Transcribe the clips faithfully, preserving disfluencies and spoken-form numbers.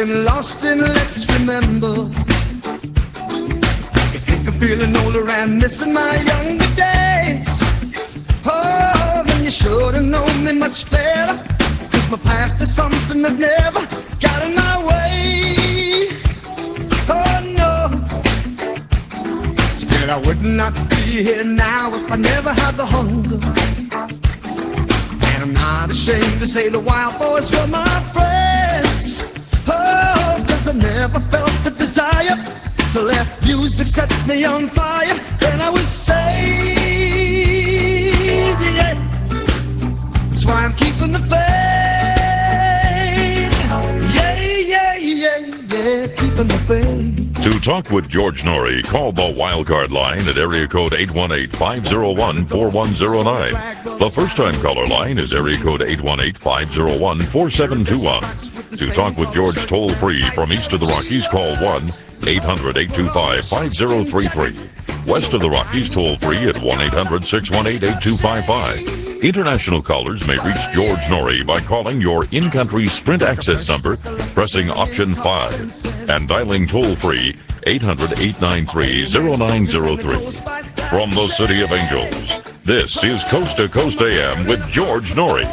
getting lost in let's remember. I think I'm feeling older and missing my younger days. Oh, then you should have known me much better, 'cause my past is something that never got in my way. Oh no, still I would not be here now if I never had the hunger. And I'm not ashamed to say the wild boys were my friends. Oh, 'cause I never felt the desire to let music set me on fire. Then I was saved, yeah. That's why I'm keeping the faith. Yeah, yeah, yeah, yeah, keeping the faith. To talk with George Noory, call the Wildcard line at area code eight one eight, five oh one, four one oh nine. The first-time caller line is area code eight one eight, five oh one, four seven two one. To talk with George toll-free from east of the Rockies, call one eight hundred, eight two five, five oh three three. West of the Rockies, toll-free at one eight hundred, six one eight, eight two five five. International callers may reach George Noory by calling your in-country Sprint access number, pressing option five, and dialing toll-free eight hundred, eight nine three, oh nine oh three. From the City of Angels, this is Coast to Coast A M with George Noory.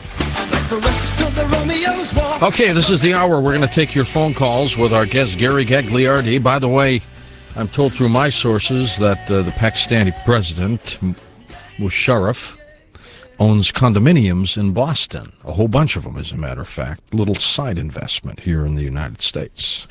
Okay, this is the hour. We're going to take your phone calls with our guest, Gary Gagliardi. By the way, I'm told through my sources that uh, the Pakistani president, Musharraf, owns condominiums in Boston. A whole bunch of them, as a matter of fact. Little side investment here in the United States.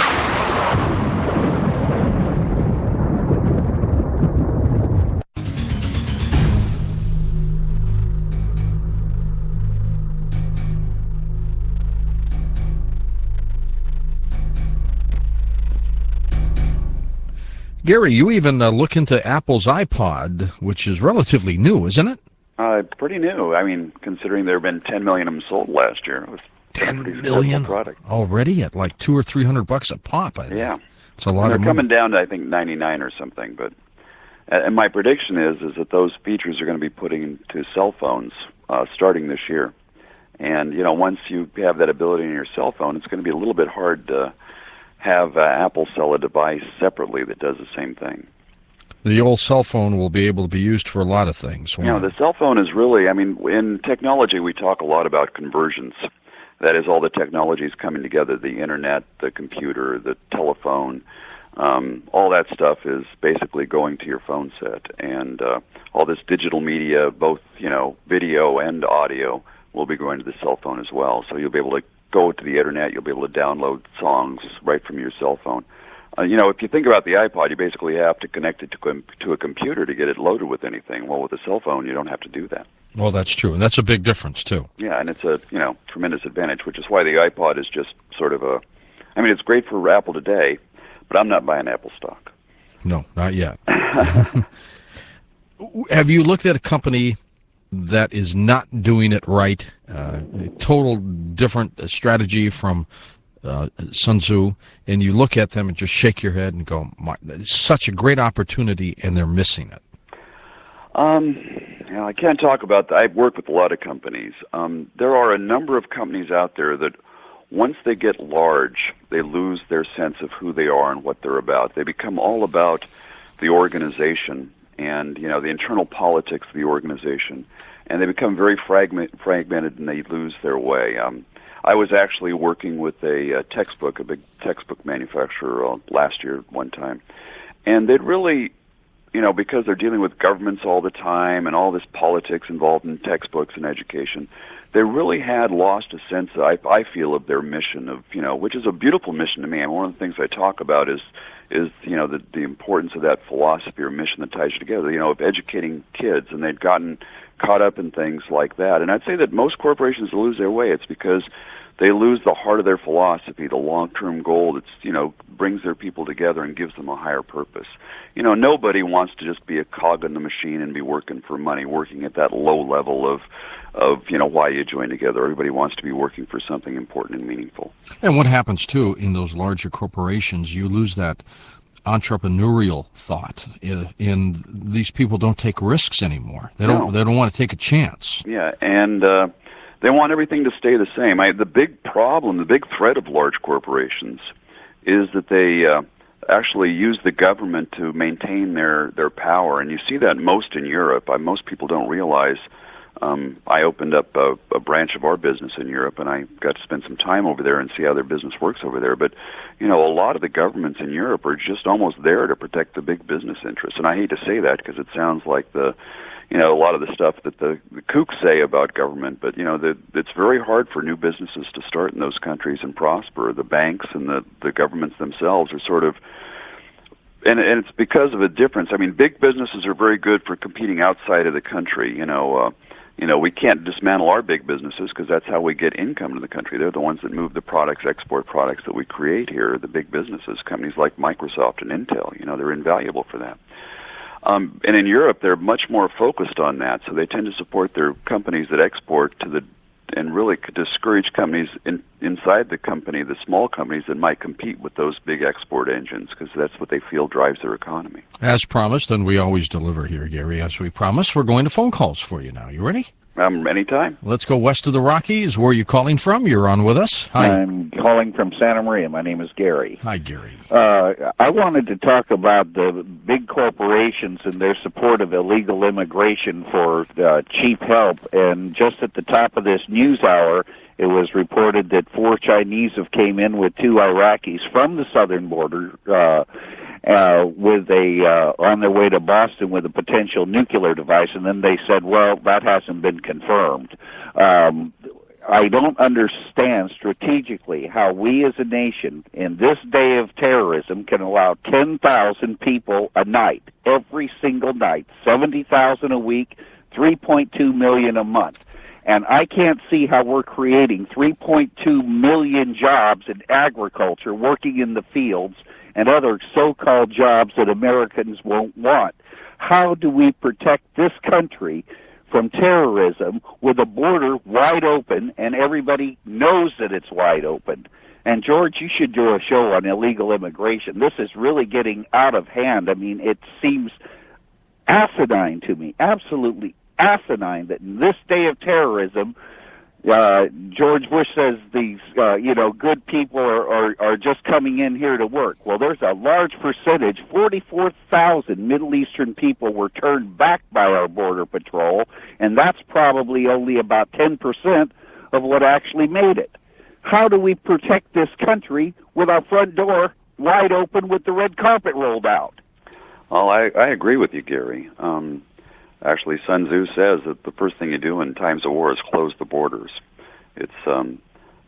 Gary, you even uh, look into Apple's iPod, which is relatively new, isn't it? Uh, pretty new. I mean, considering there have been ten million of them sold last year. It was ten million product already at like two or three hundred bucks a pop. I think. Yeah, it's a lot and of they're money. coming down to I think ninety-nine or something. But and my prediction is is that those features are going to be put into cell phones uh, starting this year. And you know, once you have that ability in your cell phone, it's going to be a little bit hard to have uh, Apple sell a device separately that does the same thing. The old cell phone will be able to be used for a lot of things. You know, the cell phone is really, I mean, in technology we talk a lot about convergence. That is, all the technologies coming together, the internet, the computer, the telephone, um, all that stuff is basically going to your phone set. And uh, all this digital media, both, you know, video and audio, will be going to the cell phone as well. So you'll be able to go to the internet, you'll be able to download songs right from your cell phone. Uh, you know, if you think about the iPod, you basically have to connect it to, com- to a computer to get it loaded with anything. Well, with a cell phone, you don't have to do that. Well, that's true, and that's a big difference, too. Yeah, and it's a, you know, tremendous advantage, which is why the iPod is just sort of a, I mean, it's great for Apple today, but I'm not buying Apple stock. No, not yet. Have you looked at a company that is not doing it right, uh, a total different strategy from uh, Sun Tzu, and you look at them and just shake your head and go, My, it's such a great opportunity, and they're missing it? Um, you know, I can't talk about that. I've worked with a lot of companies. Um, there are a number of companies out there that once they get large, they lose their sense of who they are and what they're about. They become all about the organization and, you know, the internal politics of the organization, and they become very fragment, fragmented, and they lose their way. Um, I was actually working with a, a textbook, a big textbook manufacturer uh, last year one time, and they'd really, you know, because they're dealing with governments all the time and all this politics involved in textbooks and education, they really had lost a sense, I, I feel, of their mission, of, you know, which is a beautiful mission to me. And one of the things I talk about is, is you know, the, the importance of that philosophy or mission that ties you together, you know, of educating kids. And they'd gotten caught up in things like that. And I'd say that most corporations lose their way. It's because they lose the heart of their philosophy, the long-term goal that's, you know, brings their people together and gives them a higher purpose. You know, nobody wants to just be a cog in the machine and be working for money, working at that low level of, of you know, why you join together. Everybody wants to be working for something important and meaningful. And what happens, too, in those larger corporations, you lose that entrepreneurial thought. In these people don't take risks anymore. They don't. No. They don't want to take a chance. Yeah, and uh, they want everything to stay the same. I, the big problem, the big threat of large corporations is that they uh, actually use the government to maintain their, their power. And you see that most in Europe. I, most people don't realize. Um, I opened up a, a branch of our business in Europe, and I got to spend some time over there and see how their business works over there. But, you know, a lot of the governments in Europe are just almost there to protect the big business interests. And I hate to say that because it sounds like the, you know, a lot of the stuff that the, the kooks say about government. But, you know, the, it's very hard for new businesses to start in those countries and prosper. The banks and the, the governments themselves are sort of, and, and it's because of a difference. I mean, big businesses are very good for competing outside of the country, you know, uh, You know, we can't dismantle our big businesses because that's how we get income to the country. They're the ones that move the products, export products that we create here, the big businesses, companies like Microsoft and Intel. You know, they're invaluable for that. Um, and in Europe, they're much more focused on that, so they tend to support their companies that export to the, and really discourage companies in, inside the company, the small companies that might compete with those big export engines, because that's what they feel drives their economy. As promised, and we always deliver here, Gary, as we promised, we're going to phone calls for you now. You ready? Um, anytime. Let's go west of the Rockies. Where are you calling from? You're on with us. Hi. I'm calling from Santa Maria. My name is Gary. Hi, Gary. Uh, I wanted to talk about the big corporations and their support of illegal immigration for uh, cheap help. And just at the top of this news hour, it was reported that four Chinese have came in with two Iraqis from the southern border uh, uh, with a uh, on their way to Boston with a potential nuclear device. And then they said, well, that hasn't been confirmed. Um, I don't understand strategically how we as a nation in this day of terrorism can allow ten thousand people a night, every single night, seventy thousand a week, three point two million a month. And I can't see how we're creating three point two million jobs in agriculture, working in the fields, and other so-called jobs that Americans won't want. How do we protect this country from terrorism with a border wide open and everybody knows that it's wide open? And George, you should do a show on illegal immigration. This is really getting out of hand. I mean, it seems asinine to me, absolutely asinine, that in this day of terrorism, uh, George Bush says these, uh, you know, good people are, are, are just coming in here to work. Well, there's a large percentage, forty-four thousand Middle Eastern people were turned back by our Border Patrol, and that's probably only about ten percent of what actually made it. How do we protect this country with our front door wide open with the red carpet rolled out? Well, I, I agree with you, Gary. Um, Actually, Sun Tzu says that the first thing you do in times of war is close the borders. It's um,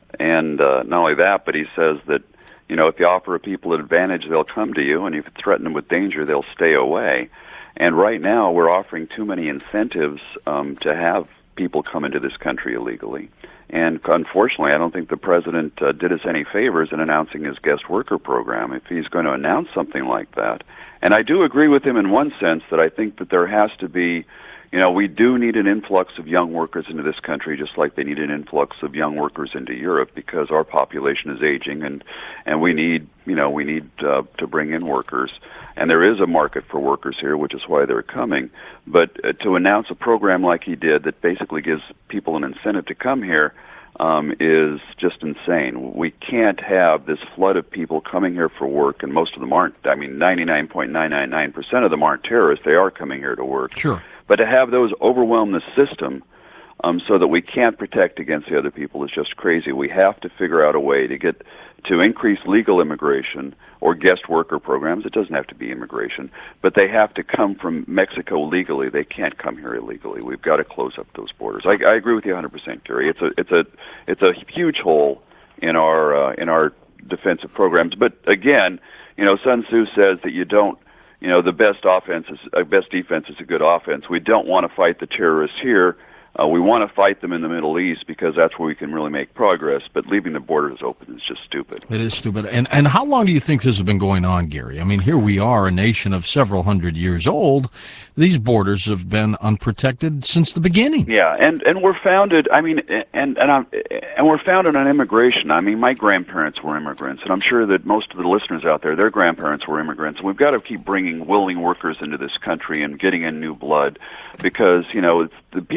and uh, not only that, but he says that, you know, if you offer people an advantage, they'll come to you, and if you threaten them with danger, they'll stay away. And right now, we're offering too many incentives um, to have people come into this country illegally. And unfortunately, I don't think the president uh, did us any favors in announcing his guest worker program. If he's going to announce something like that, and I do agree with him in one sense that I think that there has to be, you know, we do need an influx of young workers into this country, just like they need an influx of young workers into Europe, because our population is aging, and and we need, you know, we need uh, to bring in workers, and there is a market for workers here, which is why they're coming. But uh, to announce a program like he did that basically gives people an incentive to come here um, is just insane. We can't have this flood of people coming here for work, and most of them aren't. I mean, ninety-nine point nine nine nine percent of them aren't terrorists. They are coming here to work. Sure. But to have those overwhelm the system um, so that we can't protect against the other people is just crazy. We have to figure out a way to get to increase legal immigration or guest worker programs. It doesn't have to be immigration, but they have to come from Mexico legally. They can't come here illegally. We've got to close up those borders. I, I agree with you one hundred percent, Gary. It's a it's a it's a huge hole in our uh, in our defensive programs. But again, you know, Sun Tzu says that you don't. You know, the best offense is uh, best defense is a good offense. We don't want to fight the terrorists here. Uh, we want to fight them in the Middle East because that's where we can really make progress. But leaving the borders open is just stupid. It is stupid. And and how long do you think this has been going on, Gary? I mean, here we are, a nation of several hundred years old. These borders have been unprotected since the beginning. Yeah, and, and we're founded. I mean, and and I'm, and we're founded on immigration. I mean, my grandparents were immigrants, and I'm sure that most of the listeners out there, their grandparents were immigrants. And we've got to keep bringing willing workers into this country and getting in new blood, because you know it's the people that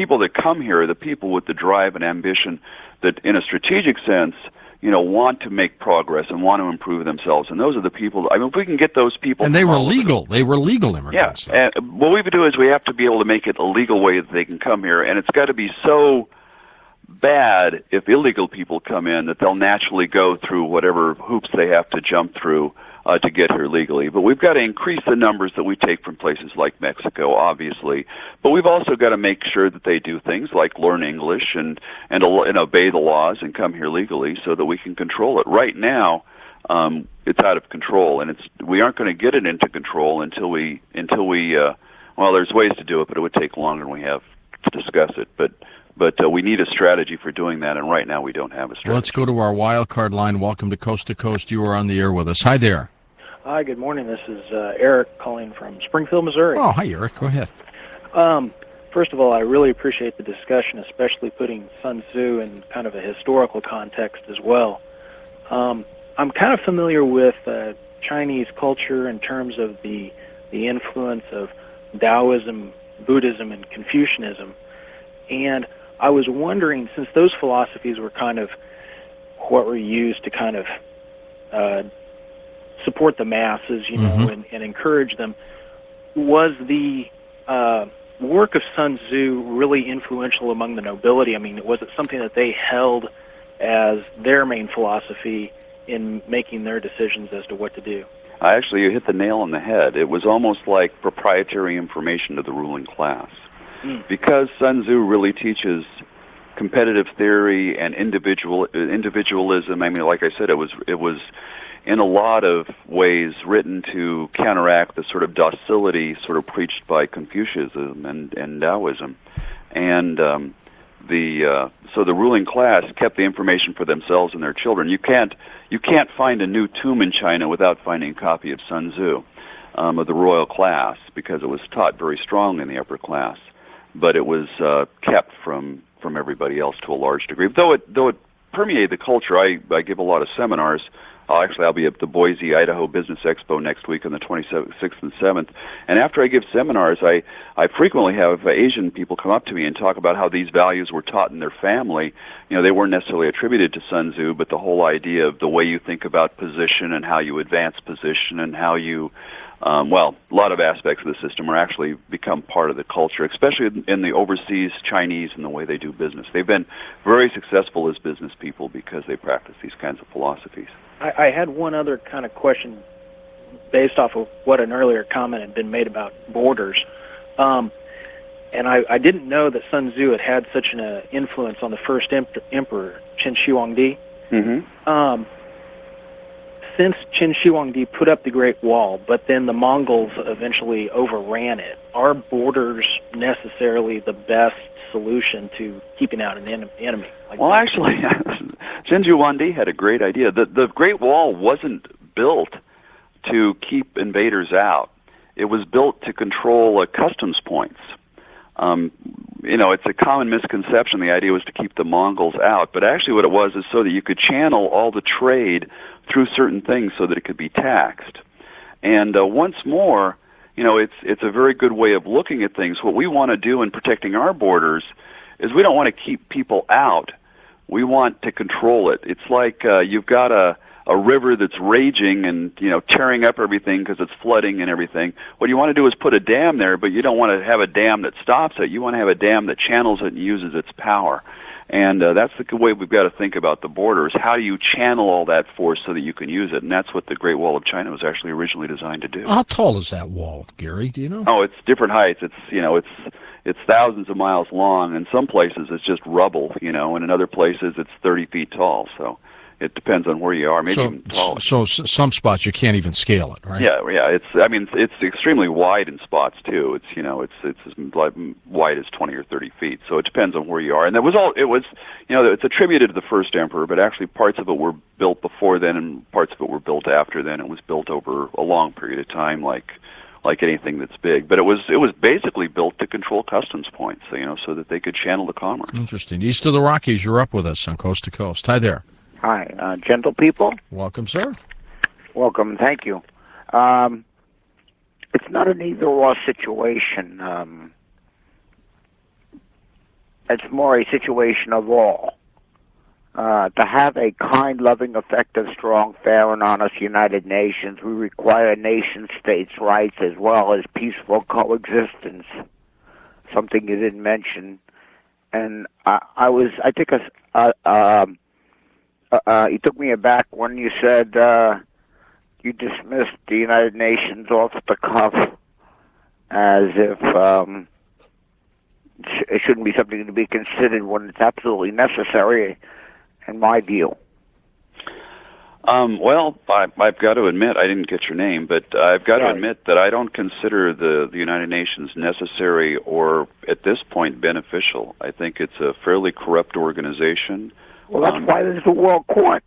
come here are the people with the drive and ambition that, in a strategic sense, you know, want to make progress and want to improve themselves. And those are the people, I mean, if we can get those people... And they were legal. They were legal immigrants. Yeah. And what we would do is we have to be able to make it a legal way that they can come here. And it's got to be so bad if illegal people come in that they'll naturally go through whatever hoops they have to jump through uh, to get here legally. But we've got to increase the numbers that we take from places like Mexico, obviously. But we've also got to make sure that they do things like learn English and, and, and obey the laws and come here legally so that we can control it. Right now, um, it's out of control, and it's we aren't going to get it into control until we, until we uh, well, there's ways to do it, but it would take longer than we have to discuss it. But But uh, we need a strategy for doing that, and right now we don't have a strategy. Let's go to our wild card line. Welcome to Coast to Coast. You are on the air with us. Hi there. Hi, good morning. This is uh, Eric calling from Springfield, Missouri. Oh, hi, Eric. Go ahead. Um, first of all, I really appreciate the discussion, especially putting Sun Tzu in kind of a historical context as well. Um, I'm kind of familiar with uh, Chinese culture in terms of the the influence of Taoism, Buddhism, and Confucianism. And I was wondering, since those philosophies were kind of what were used to kind of uh, support the masses, you know, mm-hmm. and, and encourage them, was the uh, work of Sun Tzu really influential among the nobility? I mean, was it something that they held as their main philosophy in making their decisions as to what to do? Actually, you hit the nail on the head. It was almost like proprietary information to the ruling class. Because Sun Tzu really teaches competitive theory and individual individualism. I mean, like I said, it was it was in a lot of ways written to counteract the sort of docility sort of preached by Confucianism and, and Taoism, and um, the uh, so the ruling class kept the information for themselves and their children. You can't you can't find a new tomb in China without finding a copy of Sun Tzu um, of the royal class, because it was taught very strongly in the upper class. But it was uh, kept from, from everybody else to a large degree. Though it though it permeated the culture, I, I give a lot of seminars. Uh, actually, I'll be at the Boise, Idaho Business Expo next week on the twenty-sixth and seventh. And after I give seminars, I, I frequently have Asian people come up to me and talk about how these values were taught in their family. You know, they weren't necessarily attributed to Sun Tzu, but the whole idea of the way you think about position and how you advance position and how you Um, well, a lot of aspects of the system are actually become part of the culture, especially in the overseas Chinese and the way they do business. They've been very successful as business people because they practice these kinds of philosophies. I, I had one other kind of question based off of what an earlier comment had been made about borders. Um, and I, I didn't know that Sun Tzu had had such an uh, influence on the first emp- emperor, Qin Shi Huangdi. Mm-hmm. Um, Since Qin Shi Huangdi put up the Great Wall, but then the Mongols eventually overran it, are borders necessarily the best solution to keeping out an en- enemy? Like well, that? actually, Qin Shi Huangdi had a great idea. The, the Great Wall wasn't built to keep invaders out. It was built to control uh, customs points. Um, you know, it's a common misconception. The idea was to keep the Mongols out, but actually what it was is so that you could channel all the trade through certain things so that it could be taxed. And uh, once more, you know, it's it's a very good way of looking at things. What we want to do in protecting our borders is we don't want to keep people out. We want to control it. It's like uh, you've got a a river that's raging and, you know, tearing up everything because it's flooding and everything. What you want to do is put a dam there, but you don't want to have a dam that stops it. You want to have a dam that channels it and uses its power. And uh, that's the way we've got to think about the borders. How do you channel all that force so that you can use it? And that's what the Great Wall of China was actually originally designed to do. How tall is that wall, Gary? Do you know? Oh, it's different heights. It's, you know, it's it's thousands of miles long. In some places, it's just rubble, you know, and in other places, it's thirty feet tall. So it depends on where you are, maybe so, even taller. So some spots you can't even scale it, right? Yeah, yeah. It's I mean it's extremely wide in spots too. It's you know it's it's as wide as twenty or thirty feet. So it depends on where you are. And it was all it was you know it's attributed to the first emperor, but actually parts of it were built before then and parts of it were built after then. It was built over a long period of time, like like anything that's big. But it was it was basically built to control customs points, you know, so that they could channel the commerce. Interesting. East of the Rockies, you're up with us on Coast to Coast. Hi there. Hi, uh, gentle people. Welcome, sir. Welcome, thank you. Um, it's not an either-or situation. Um, it's more a situation of all. Uh, to have a kind, loving, effective, strong, fair, and honest United Nations, we require nation-states' rights as well as peaceful coexistence, something you didn't mention. And I, I was, I think, a, uh, um, uh, uh, you took me aback when you said uh, you dismissed the United Nations off the cuff as if um, it shouldn't be something to be considered when it's absolutely necessary, in my view. Um, well, I, I've got to admit, I didn't get your name, but I've got Right. to admit that I don't consider the, the United Nations necessary or, at this point, beneficial. I think it's a fairly corrupt organization. Well, that's Um, why there's the World Court.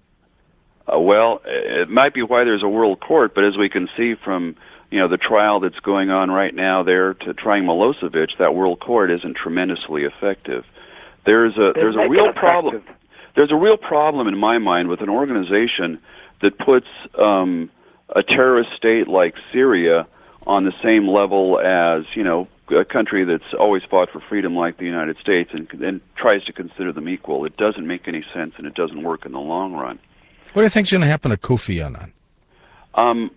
Uh, well, it might be why there's a world court, but as we can see from, you know, the trial that's going on right now there to trying Milosevic, that world court isn't tremendously effective. There's a there's a make real it problem. effective. There's a real problem in my mind with an organization that puts um, a terrorist state like Syria on the same level as, you know, a country that's always fought for freedom like the United States and, and tries to consider them equal. It doesn't make any sense, and it doesn't work in the long run. What do you think's going to happen to Kofi Annan? Um,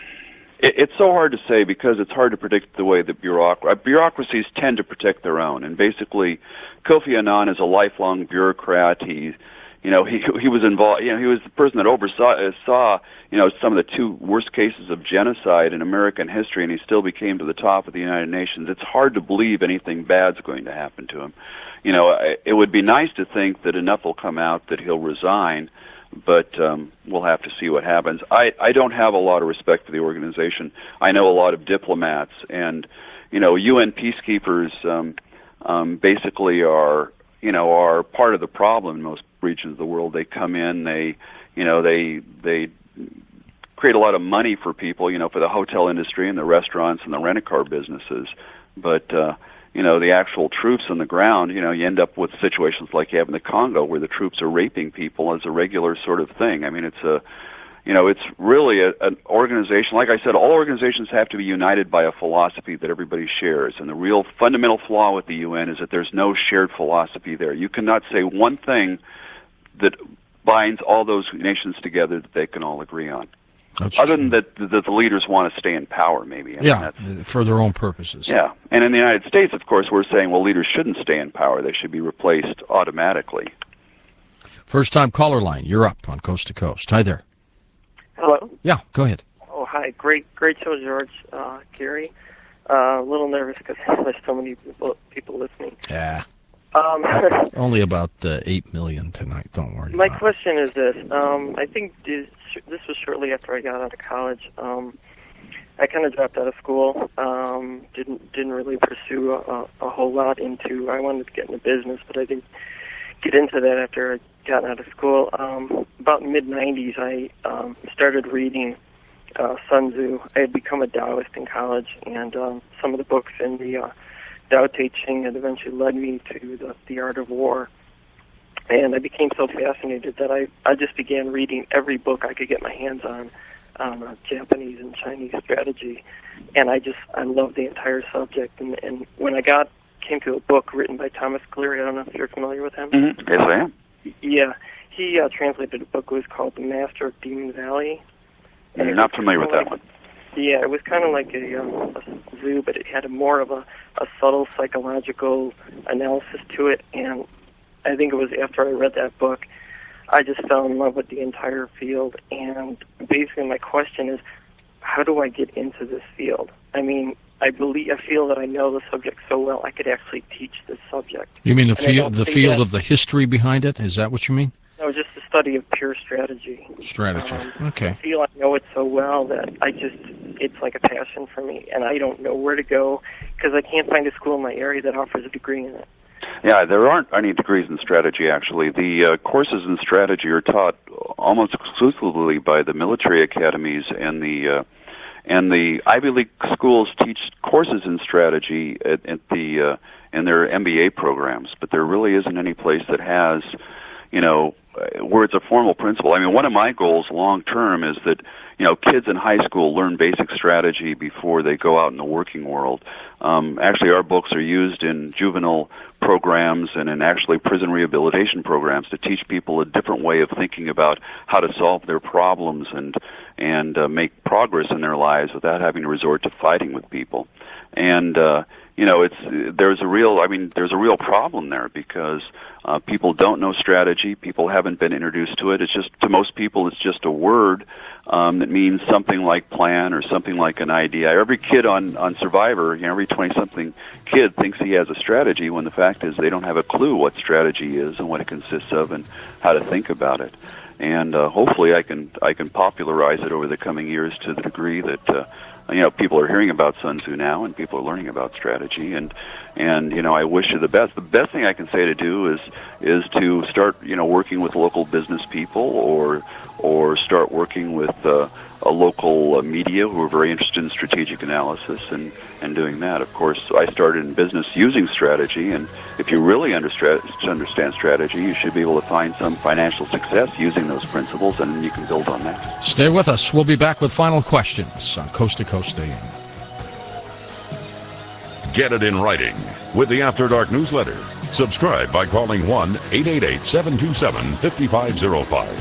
it, it's so hard to say because it's hard to predict the way that bureauc- bureaucracies tend to protect their own. And basically, Kofi Annan is a lifelong bureaucrat. He, you know, he he was involved. You know, he was the person that oversaw uh, saw you know some of the two worst cases of genocide in American history, and he still became to the top of the United Nations. It's hard to believe anything bad's going to happen to him. You know, I, it would be nice to think that enough will come out that he'll resign. But um, we'll have to see what happens. I, I don't have a lot of respect for the organization. I know a lot of diplomats, and you know, U N peacekeepers um, um, basically are you know are part of the problem in most regions of the world. They come in, they you know they they create a lot of money for people, you know, for the hotel industry and the restaurants and the rent-a-car businesses, but. Uh, You know, the actual troops on the ground, you know, you end up with situations like you have in the Congo where the troops are raping people as a regular sort of thing. I mean, it's a, you know, it's really a, an organization. Like I said, all organizations have to be united by a philosophy that everybody shares. And the real fundamental flaw with the U N is that there's no shared philosophy there. You cannot say one thing that binds all those nations together that they can all agree on. That's Other true. than that, that the leaders want to stay in power, maybe. I mean, Yeah, that's- for their own purposes. yeah, and in the United States, of course, we're saying, well, leaders shouldn't stay in power; they should be replaced automatically. First-time caller line, you're up on Coast to Coast. Hi there. Hello. Yeah, go ahead. Oh, hi. Great, great show, George. Uh, Gary. Uh, a little nervous because there's so many people, people listening. Yeah, Um, only about uh, eight million tonight. Don't worry. my about it. question is this. Um, I think this, this was shortly after I got out of college. Um, I kind of dropped out of school. Um, didn't didn't really pursue a, a whole lot into. I wanted to get into business, but I didn't get into that after I got out of school. Um, about mid nineties, I um, started reading uh, Sun Tzu. I had become a Taoist in college, and um, some of the books in the uh, Tao Te Ching had eventually led me to the, the Art of War. And I became so fascinated that I, I just began reading every book I could get my hands on on uh, Japanese and Chinese strategy. And I just, I loved the entire subject. And, and when I got, came to a book written by Thomas Cleary, I don't know if you're familiar with him. Mm-hmm. Yes, I am. Yeah, he uh, translated a book. It was called The Master of Demon Valley. And it Not was familiar with kinda that like- one. Yeah, it was kind of like a, um, a zoo, but it had a more of a, a subtle psychological analysis to it. And I think it was after I read that book, I just fell in love with the entire field. And basically my question is, how do I get into this field? I mean, I believe, I feel that I know the subject so well, I could actually teach this subject. You mean the And I field, don't the think field that- of the history behind it? Is that what you mean? No, just the study of pure strategy. Strategy. Um, Okay. I feel I know it so well that I just, it's like a passion for me, and I don't know where to go because I can't find a school in my area that offers a degree in it. Yeah, there aren't any degrees in strategy, actually. The uh, courses in strategy are taught almost exclusively by the military academies, and the uh, and the Ivy League schools teach courses in strategy at, at the uh, in their M B A programs. But there really isn't any place that has, you know, where it's a formal principle. I mean, one of my goals long term is that, you know, kids in high school learn basic strategy before they go out in the working world. Um, actually, our books are used in juvenile programs and in actually prison rehabilitation programs to teach people a different way of thinking about how to solve their problems and and uh, make progress in their lives without having to resort to fighting with people. And uh, you know, it's there's a real, I mean, there's a real problem there because uh, people don't know strategy. People haven't been introduced to it. It's just, to most people, it's just a word um, that means something like plan or something like an idea. Every kid on, on Survivor, you know, every twenty-something kid thinks he has a strategy when the fact is they don't have a clue what strategy is and what it consists of and how to think about it. And uh, hopefully I can I can popularize it over the coming years to the degree that uh, you know, people are hearing about Sun Tzu now, and people are learning about strategy, and and you know, I wish you the best. The best thing I can say to do is is to start, you know, working with local business people, or or start working with uh, a local uh, media who are very interested in strategic analysis and and doing that. Of course, I started in business using strategy, and if you really understand understand strategy, you should be able to find some financial success using those principles, and you can build on that. Stay with us. We'll be back with final questions on Coast to Coast A M. Get it in writing with the After Dark newsletter. Subscribe by calling one eight eight eight, seven two seven, five five zero five.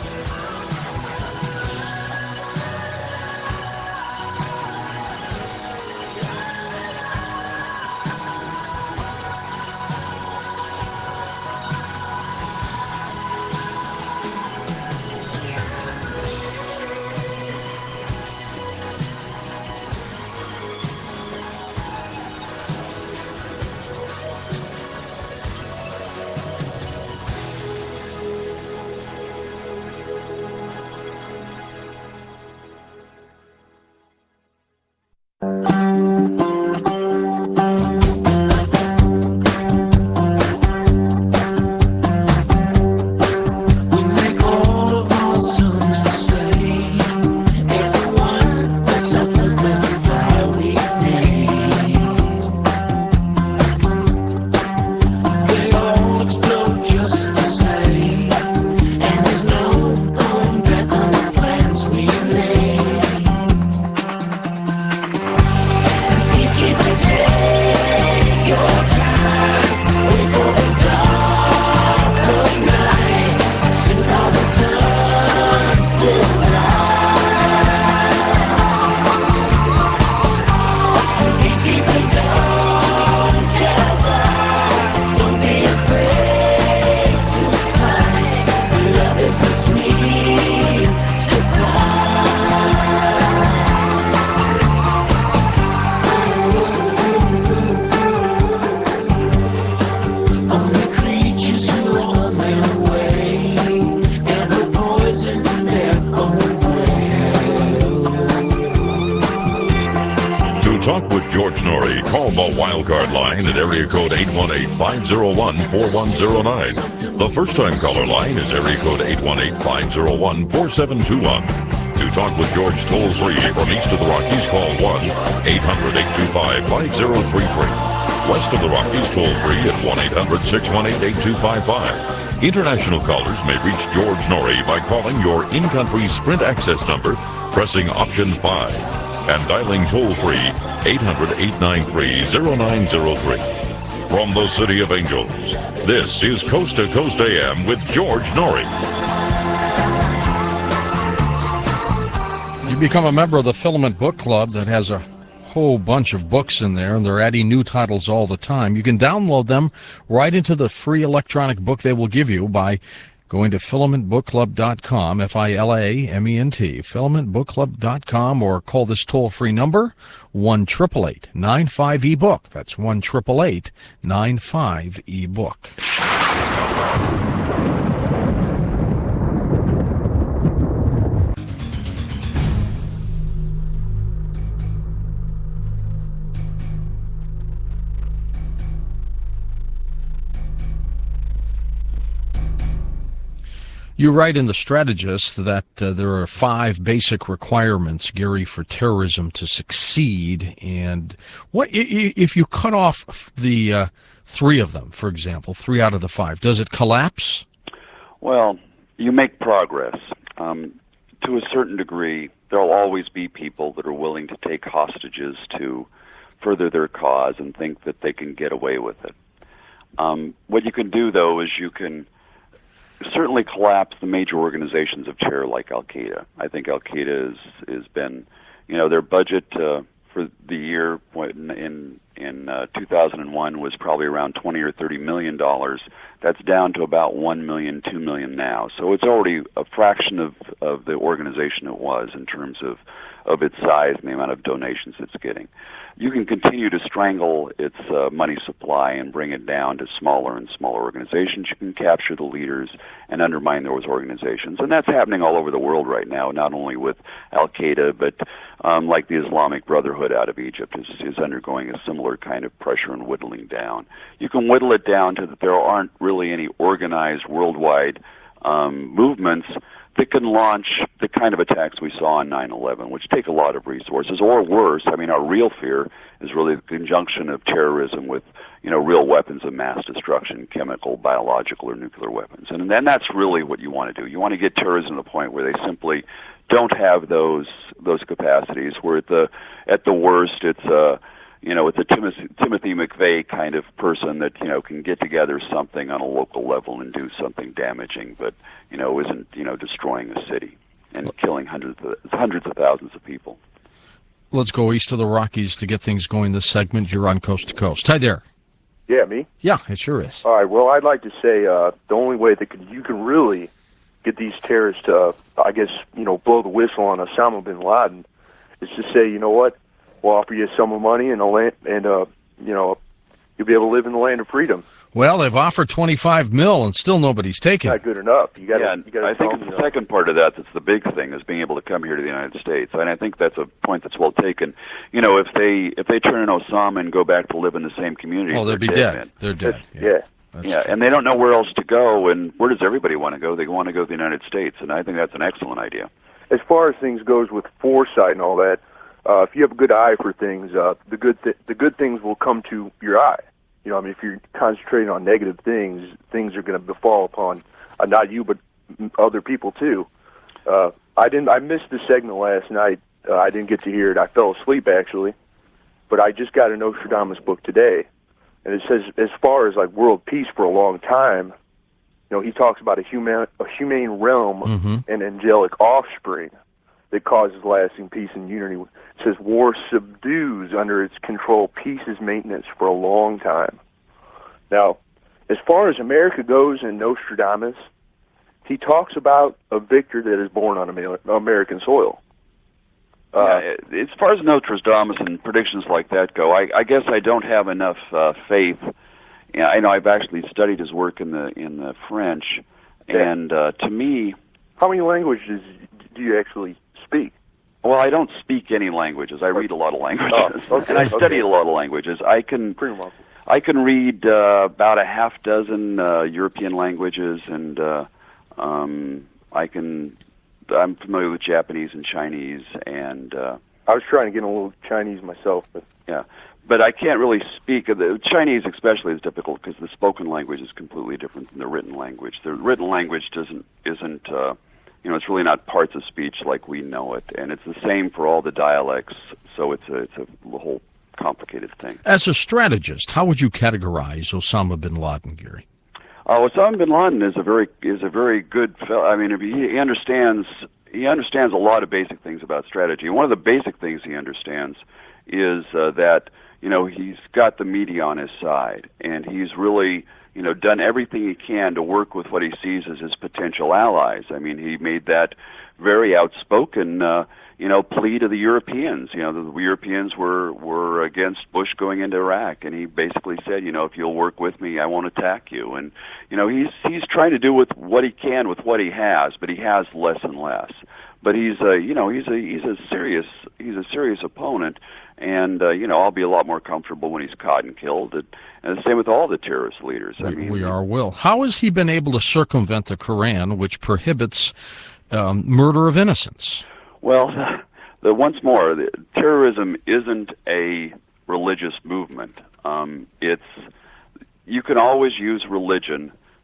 Talk with George Noory. Call the Wildcard line at area code eight one eight, five zero one, four one zero nine. The first-time caller line is area code eight one eight, five zero one, four seven two one. To talk with George toll-free from east of the Rockies, call one eight hundred, eight two five, five zero three three. West of the Rockies, toll-free at one eight hundred, six one eight, eight two five five. International callers may reach George Noory by calling your in-country Sprint access number, pressing option five, and dialing toll-free eight hundred, eight nine three, zero nine zero three. From the City of Angels, this is Coast to Coast A M with George Noory. You become a member of the Filament Book Club that has a whole bunch of books in there, and they're adding new titles all the time. You can download them right into the free electronic book they will give you by going to filament book club dot com, F I L A M E N T, filament book club dot com, or call this toll-free number, one eight eight eight, nine five, E book. That's one eight eight eight, nine five, E book. You write in The Strategist that uh, there are five basic requirements, Gary, for terrorism to succeed. And what if you cut off the uh, three of them, for example, three out of the five? Does it collapse? Well, you make progress. Um, to a certain degree, there'll always be people that are willing to take hostages to further their cause and think that they can get away with it. Um, what you can do, though, is you can certainly collapse the major organizations of terror like Al-Qaeda. I think Al-Qaeda has, has been, you know, their budget uh, for the year in in, in uh, two thousand one was probably around twenty or thirty million dollars. That's down to about one million, two million now. So it's already a fraction of, of the organization it was in terms of, of its size and the amount of donations it's getting. You can continue to strangle its uh, money supply and bring it down to smaller and smaller organizations. You can capture the leaders and undermine those organizations. And that's happening all over the world right now, not only with Al-Qaeda, but um, like the Islamic Brotherhood out of Egypt is, is undergoing a similar kind of pressure and whittling down. You can whittle it down to that there aren't really any organized worldwide um, movements that can launch the kind of attacks we saw on nine eleven, which take a lot of resources, or worse. I mean, our real fear is really the conjunction of terrorism with, you know, real weapons of mass destruction, chemical, biological, or nuclear weapons. And then that's really what you want to do. You want to get terrorism to the point where they simply don't have those those capacities, where at the at the worst it's a, you know, it's a Timothy, Timothy McVeigh kind of person that, you know, can get together something on a local level and do something damaging, but, you know, isn't, you know, destroying a city and killing hundreds of, hundreds of thousands of people. Let's go east of the Rockies to get things going this segment. You're on Coast to Coast. Hi there. Yeah, me? Yeah, it sure is. All right, well, I'd like to say uh, the only way that can, you can really get these terrorists to, uh, I guess, you know, blow the whistle on Osama bin Laden is to say, you know what, we'll offer you some money and a land, and uh, you know, you'll be able to live in the land of freedom. Well, they've offered twenty-five mil, and still nobody's taken. Not good enough. You got yeah, to. You I think it's the second part of that that's the big thing, is being able to come here to the United States. And I think that's a point that's well taken. You know, if they if they turn in Osama and go back to live in the same community, oh, they'll be dead. dead. They're dead. That's, yeah. That's yeah, true. and they don't know where else to go. And where does everybody want to go? They want to go to the United States, and I think that's an excellent idea. As far as things goes with foresight and all that, uh, if you have a good eye for things, uh, the good th- the good things will come to your eye. You know, I mean, if you're concentrating on negative things, things are going to befall upon uh, not you, but other people too. Uh, I didn't. I missed the segment last night. Uh, I didn't get to hear it. I fell asleep actually, but I just got a Nostradamus book today, and it says as far as like world peace for a long time, you know, he talks about a human, a humane realm mm-hmm. and angelic offspring that causes lasting peace and unity. It says war subdues under its control, peace is maintenance for a long time. Now, as far as America goes in Nostradamus, he talks about a victor that is born on American soil. Uh, yeah, as far as Nostradamus and predictions like that go, I, I guess I don't have enough uh, faith. Yeah, I know I've actually studied his work in the in the French, yeah. and uh, to me, how many languages do you actually speak? Well, I don't speak any languages. I read a lot of languages, oh, okay, and I study okay. a lot of languages. I can I can read uh, about a half dozen uh, European languages, and uh, um, I can. I'm familiar with Japanese and Chinese, and uh, I was trying to get a little Chinese myself, but yeah. But I can't really speak of the Chinese, especially, is difficult because the spoken language is completely different than the written language. The written language doesn't isn't uh, you know, it's really not parts of speech like we know it, and it's the same for all the dialects. So it's a it's a whole complicated thing. As a strategist, how would you categorize Osama bin Laden, Gary? Uh, Osama bin Laden is a very is a very good fellow. I mean, he, he understands he understands a lot of basic things about strategy. And one of the basic things he understands is uh, that, you know, he's got the media on his side, and he's really, you know, done everything he can to work with what he sees as his potential allies. I mean, he made that very outspoken, uh, you know, plea to the Europeans. You know, the Europeans were were against Bush going into Iraq, and he basically said, you know, if you'll work with me, I won't attack you. And, you know, he's he's trying to do with what he can with what he has, but he has less and less. But he's a, you know, he's a he's a serious he's a serious opponent. And, uh, you know, I'll be a lot more comfortable when he's caught and killed. And, and the same with all the terrorist leaders. I we, mean, we are will. How has he been able to circumvent the Quran, which prohibits um, murder of innocents? Well, the, once more, the, terrorism isn't a religious movement. Um, it's you can always use religion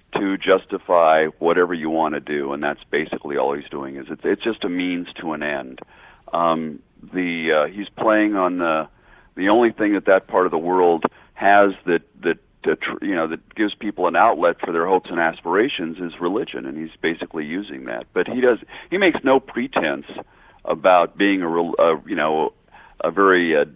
to justify whatever you want to do, and that's basically all he's doing. Is it's it's just a means to an end. Um, the uh, he's playing on the the only thing that that part of the world has that that uh, tr- you know that gives people an outlet for their hopes and aspirations is religion, and he's basically using that. But he does he makes no pretense about being a rel- uh, you know a very uh,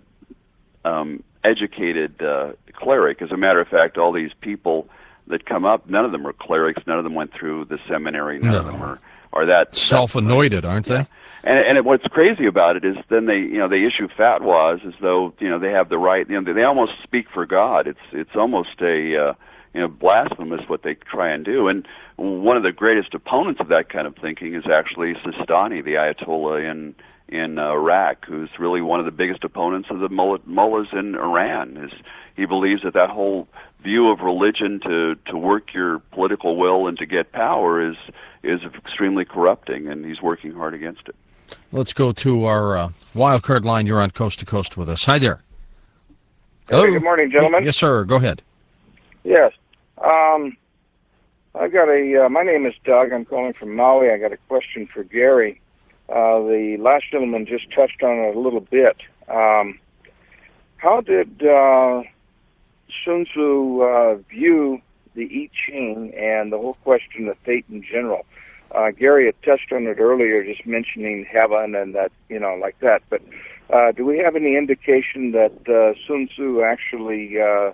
um, educated uh, cleric. As a matter of fact, all these people that come up, none of them are clerics, none of them went through the seminary, none no. of them are, are that self-anointed, aren't they? Yeah. And, and what's crazy about it is then they, you know, they issue fatwas as though, you know, they have the right, you know, they almost speak for God. It's it's almost a, uh, you know, blasphemous what they try and do. And one of the greatest opponents of that kind of thinking is actually Sistani, the Ayatollah in in uh, Iraq, who's really one of the biggest opponents of the mullahs in Iran. Is he believes that that whole view of religion to, to work your political will and to get power is is extremely corrupting, and he's working hard against it. Let's go to our uh, wild card line. You're on Coast to Coast with us. Hi there. Hello. Hey, good morning, gentlemen. Yes, sir. Go ahead. Yes. Um, I got a. Uh, my name is Doug. I'm calling from Maui. I got a question for Gary. Uh, the last gentleman just touched on it a little bit. Um, how did uh, Sun Tzu uh, view the I Ching and the whole question of fate in general? Uh, Gary had touched on it earlier, just mentioning heaven and that, you know, like that. But uh, do we have any indication that uh, Sun Tzu actually uh,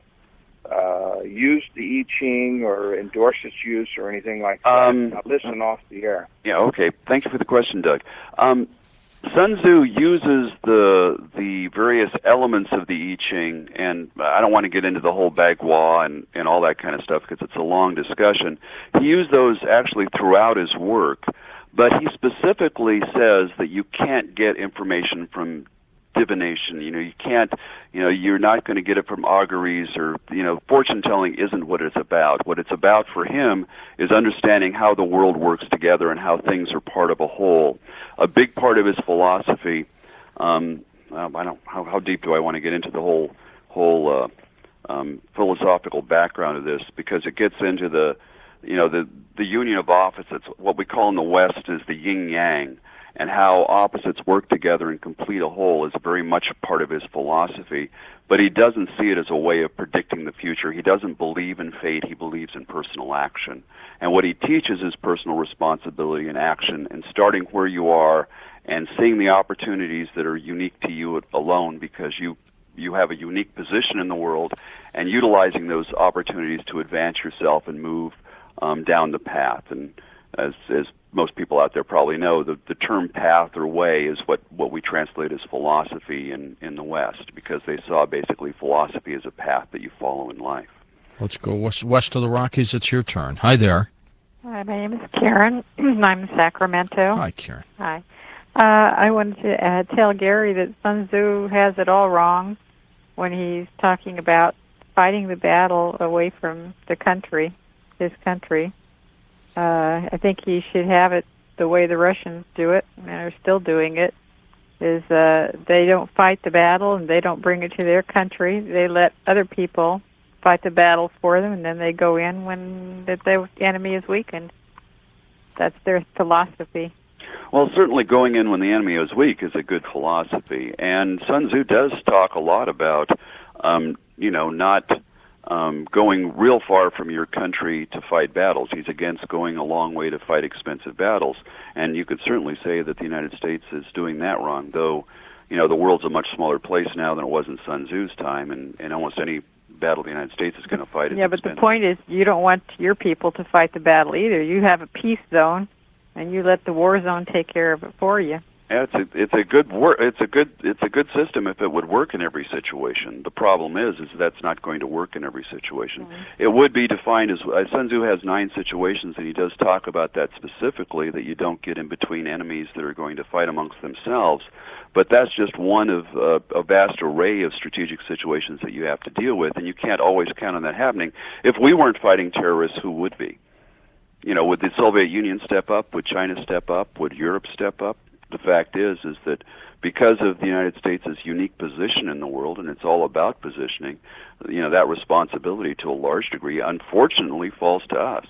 uh, used the I Ching or endorsed its use or anything like that? Um, now, listen off the air. Yeah, okay. Thank you for the question, Doug. Um, Sun Tzu uses the the various elements of the I Ching, and I don't want to get into the whole Bagua and, and all that kind of stuff because it's a long discussion. He used those actually throughout his work, but he specifically says that you can't get information from divination. You know, you can't, you know, you're not going to get it from auguries or, you know, fortune telling isn't what it's about. What it's about for him is understanding how the world works together and how things are part of a whole. A big part of his philosophy, um, um, I don't, how, how deep do I want to get into the whole, whole uh, um, philosophical background of this, because it gets into the, you know, the, the union of opposites. What we call in the West is the yin-yang, and how opposites work together and complete a whole is very much a part of his philosophy. But he doesn't see it as a way of predicting the future. He doesn't believe in fate. He believes in personal action. And what he teaches is personal responsibility and action, and starting where you are and seeing the opportunities that are unique to you alone, because you you have a unique position in the world, and utilizing those opportunities to advance yourself and move um, down the path. And as as most people out there probably know, the, the term path or way is what, what we translate as philosophy in, in the West, because they saw basically philosophy as a path that you follow in life. Let's go west, west of the Rockies. It's your turn. Hi there. Hi, my name is Karen. I'm in Sacramento. Hi, Karen. Hi. Uh, I wanted to uh, tell Gary that Sun Tzu has it all wrong when he's talking about fighting the battle away from the country, his country. Uh, I think he should have it the way the Russians do it, and are still doing it, is uh, they don't fight the battle and they don't bring it to their country. They let other people fight the battle for them, and then they go in when the, the enemy is weakened. That's their philosophy. Well, certainly going in when the enemy is weak is a good philosophy. And Sun Tzu does talk a lot about, um, you know, not um, going real far from your country to fight battles. He's against going a long way to fight expensive battles. And you could certainly say that the United States is doing that wrong, though, you know, the world's a much smaller place now than it was in Sun Tzu's time, and, and almost any battle the United States is going to fight is Yeah, but expensive. the point is you don't want your people to fight the battle either. You have a peace zone, and you let the war zone take care of it for you. Yeah, it's a it's a good wor- it's a good it's a good system if it would work in every situation. The problem is is that's not going to work in every situation. Mm-hmm. It would be defined as uh, Sun Tzu has nine situations, and he does talk about that specifically, that you don't get in between enemies that are going to fight amongst themselves. But that's just one of uh, a vast array of strategic situations that you have to deal with, and you can't always count on that happening. If we weren't fighting terrorists, who would be? You know, would the Soviet Union step up? Would China step up? Would Europe step up? The fact is, is that because of the United States' unique position in the world, and it's all about positioning, you know, that responsibility to a large degree, unfortunately, falls to us.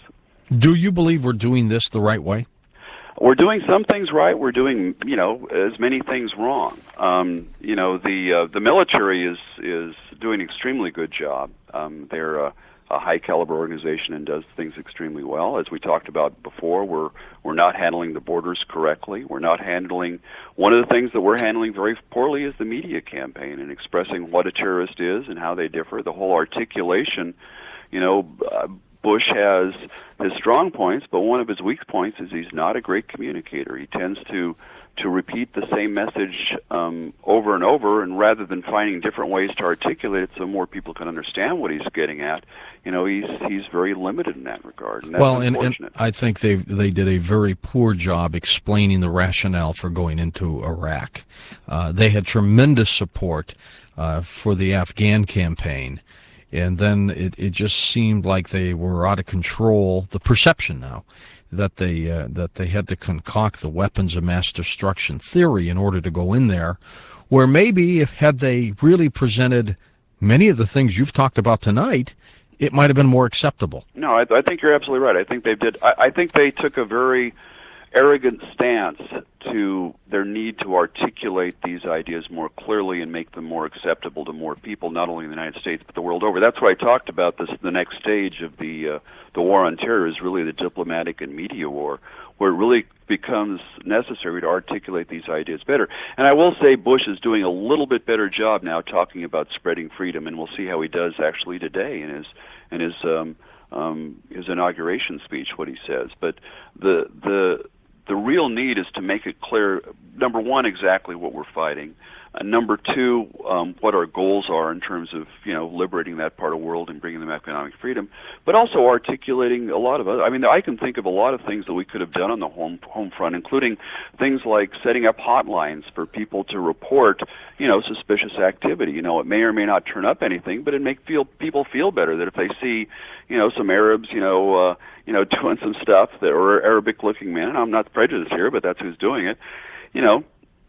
Do you believe we're doing this the right way? We're doing some things right. We're doing, you know, as many things wrong. Um, you know, the uh, the military is is doing an extremely good job. Um, they're a, a high caliber organization and does things extremely well. As we talked about before, we're we're not handling the borders correctly. We're not handling one of the things that we're handling very poorly is the media campaign and expressing what a terrorist is and how they differ. The whole articulation, you know. Uh, Bush has his strong points, but one of his weak points is he's not a great communicator. He tends to to repeat the same message um, over and over, and rather than finding different ways to articulate it so more people can understand what he's getting at, you know, he's he's very limited in that regard. And that's well, and, unfortunate. and I think they they did a very poor job explaining the rationale for going into Iraq. Uh, they had tremendous support uh, for the Afghan campaign. And then it, it just seemed like they were out of control. The perception now that they uh, that they had to concoct the weapons of mass destruction theory in order to go in there, where maybe if had they really presented many of the things you've talked about tonight, it might have been more acceptable. No, I, I think you're absolutely right. I think they did. I, I think they took a very arrogant stance to their need to articulate these ideas more clearly and make them more acceptable to more people, not only in the United States but the world over. That's what I talked about. This the next stage of the uh, the war on terror is really the diplomatic and media war, where it really becomes necessary to articulate these ideas better. And I will say Bush is doing a little bit better job now talking about spreading freedom, and we'll see how he does actually today in his in his um, um, his inauguration speech, what he says. But the the The real need is to make it clear, number one, exactly what we're fighting, uh, number two, um, what our goals are in terms of, you know, liberating that part of the world and bringing them economic freedom, but also articulating a lot of other, I mean, I can think of a lot of things that we could have done on the home home front, including things like setting up hotlines for people to report, you know, suspicious activity. You know, it may or may not turn up anything, but it make feel people feel better that if they see, you know, some Arabs, you know, uh, you know, doing some stuff that or Arabic-looking men. I'm not prejudiced here, but that's who's doing it. You know,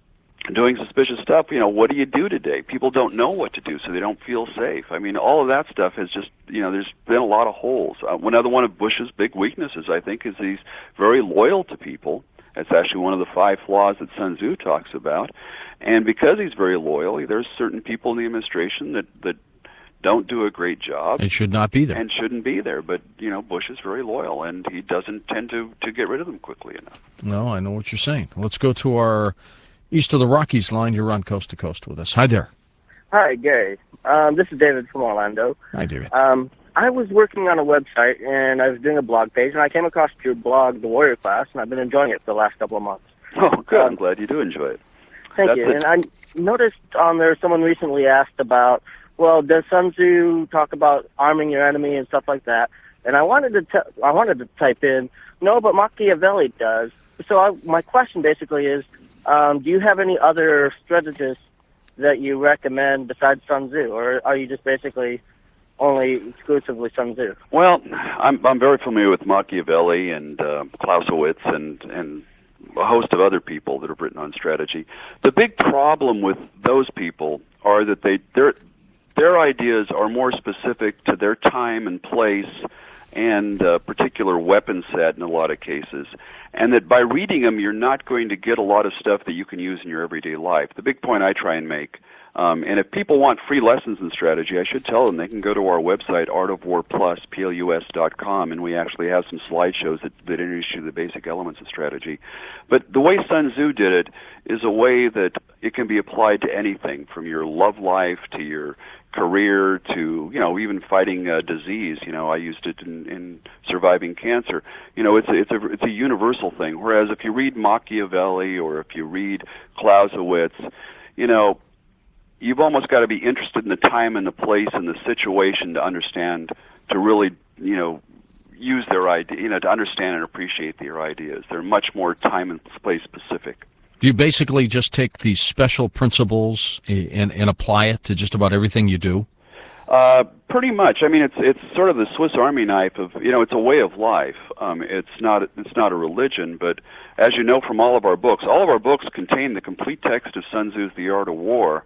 doing suspicious stuff. You know, what do you do today? People don't know what to do, so they don't feel safe. I mean, all of that stuff has just, you know, there's been a lot of holes. Uh, another one of Bush's big weaknesses, I think, is he's very loyal to people. That's actually one of the five flaws that Sun Tzu talks about. And because he's very loyal, there's certain people in the administration that that. don't do a great job. It should not be there. And shouldn't be there. But, you know, Bush is very loyal, and he doesn't tend to, to get rid of them quickly enough. No, I know what you're saying. Let's go to our east of the Rockies line. You're on Coast to Coast with us. Hi there. Hi, Gary. Um, this is David from Orlando. Hi, David. Um, I was working on a website, and I was doing a blog page, and I came across your blog, The Warrior Class, and I've been enjoying it for the last couple of months. Oh, good. Um, I'm glad you do enjoy it. Thank That's you. it. And I noticed on there someone recently asked about, well, does Sun Tzu talk about arming your enemy and stuff like that? And I wanted to t- I wanted to type in, no, but Machiavelli does. So I, my question basically is, um, do you have any other strategists that you recommend besides Sun Tzu, or are you just basically only exclusively Sun Tzu? Well, I'm I'm very familiar with Machiavelli and uh, Clausewitz and and a host of other people that have written on strategy. The big problem with those people are that they they're Their ideas are more specific to their time and place and a particular weapon set in a lot of cases, and that by reading them, you're not going to get a lot of stuff that you can use in your everyday life. The big point I try and make, um, and if people want free lessons in strategy, I should tell them they can go to our website, art of war plus, P L U S dot com, and we actually have some slideshows that, that introduce you to the basic elements of strategy. But the way Sun Tzu did it is a way that it can be applied to anything, from your love life to your career to, you know, even fighting uh, disease. You know, I used it in, in surviving cancer. You know, it's a, it's a it's a universal thing. Whereas if you read Machiavelli or if you read Clausewitz, you know, you've almost got to be interested in the time and the place and the situation to understand, to really, you know, use their idea, you know, to understand and appreciate their ideas. They're much more time and place specific. Do you basically just take these special principles and, and apply it to just about everything you do? Uh, pretty much. I mean, it's it's sort of the Swiss Army knife of, you know, it's a way of life. Um, it's not it's not a religion, but as you know from all of our books, all of our books contain the complete text of Sun Tzu's The Art of War.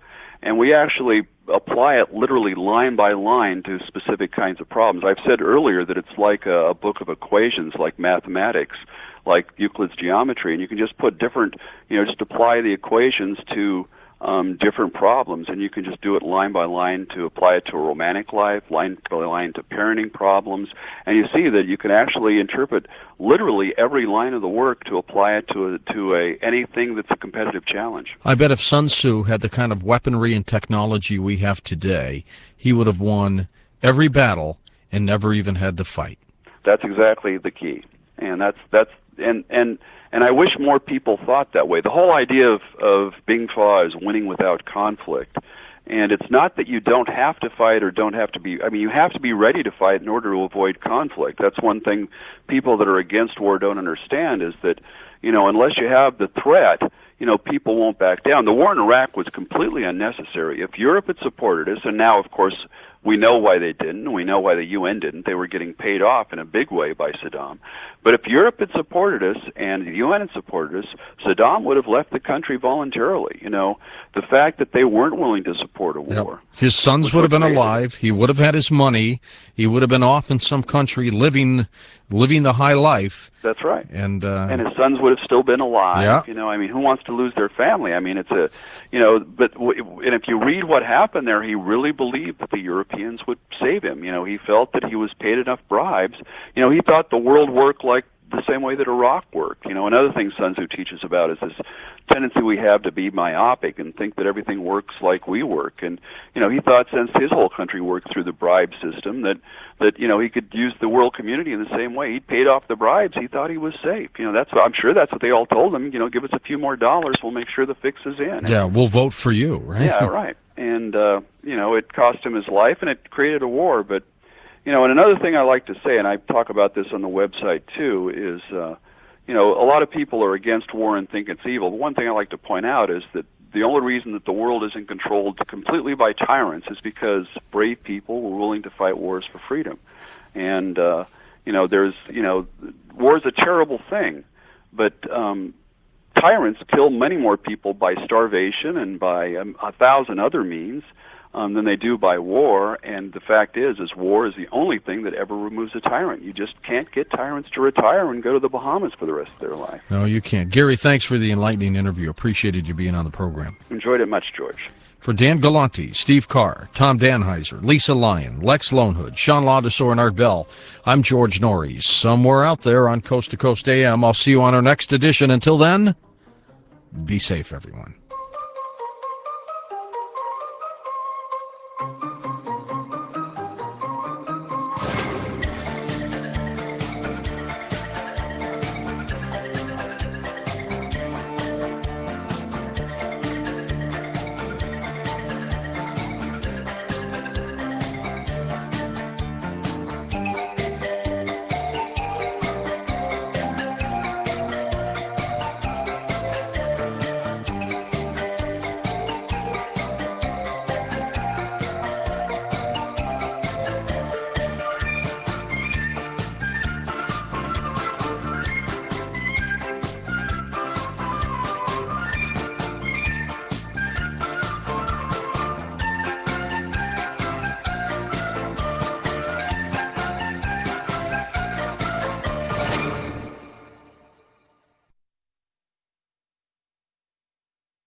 and we actually apply it literally line by line to specific kinds of problems. I've said earlier that it's like a, a book of equations, like mathematics, like Euclid's geometry, and you can just put different, you know, just apply the equations to um, different problems, and you can just do it line by line to apply it to a romantic life, line by line to parenting problems, and you see that you can actually interpret literally every line of the work to apply it to a, to a anything that's a competitive challenge. I bet if Sun Tzu had the kind of weaponry and technology we have today, he would have won every battle and never even had to fight. That's exactly the key, and that's that's and and. And I wish more people thought that way. The whole idea of, of Bing Fa is winning without conflict. And it's not that you don't have to fight or don't have to be, I mean, you have to be ready to fight in order to avoid conflict. That's one thing people that are against war don't understand, is that, you know, unless you have the threat, you know, people won't back down. The war in Iraq was completely unnecessary. If Europe had supported us, and now, of course, we know why they didn't, and we know why the U N didn't. They were getting paid off in a big way by Saddam. But if Europe had supported us and the U N had supported us, Saddam would have left the country voluntarily. You know, the fact that they weren't willing to support a war. Yep. His sons would have been alive. He would have had his money. He would have been off in some country living living the high life. That's right. And uh, and his sons would have still been alive. Yeah. You know, I mean, who wants to lose their family? I mean, it's a, you know, but w and if you read what happened there, he really believed that the Europeans would save him. You know, he felt that he was paid enough bribes. You know, he thought the world worked like the same way that Iraq worked. You know, another thing Sun Tzu teaches about is this tendency we have to be myopic and think that everything works like we work. And, you know, he thought since his whole country worked through the bribe system that, that you know, he could use the world community in the same way. He'd paid off the bribes. He thought he was safe. You know, that's I'm sure that's what they all told him. You know, give us a few more dollars, we'll make sure the fix is in. Yeah, we'll vote for you, right? Yeah, right. And, uh, you know, it cost him his life and it created a war. But, you know, and another thing I like to say, and I talk about this on the website too, is, uh, you know, a lot of people are against war and think it's evil. But one thing I like to point out is that the only reason that the world isn't controlled completely by tyrants is because brave people were willing to fight wars for freedom. And, uh, you know, there's, you know, war is a terrible thing, but um, tyrants kill many more people by starvation and by um, a thousand other means um, than they do by war. And the fact is, is war is the only thing that ever removes a tyrant. You just can't get tyrants to retire and go to the Bahamas for the rest of their life. No, you can't. Gary, thanks for the enlightening interview. Appreciated you being on the program. Enjoyed it much, George. For Dan Galante, Steve Carr, Tom Danheiser, Lisa Lyon, Lex Lonehood, Sean Laudesor, and Art Bell, I'm George Norrie. Somewhere out there on Coast to Coast A M. I'll see you on our next edition. Until then, be safe, everyone.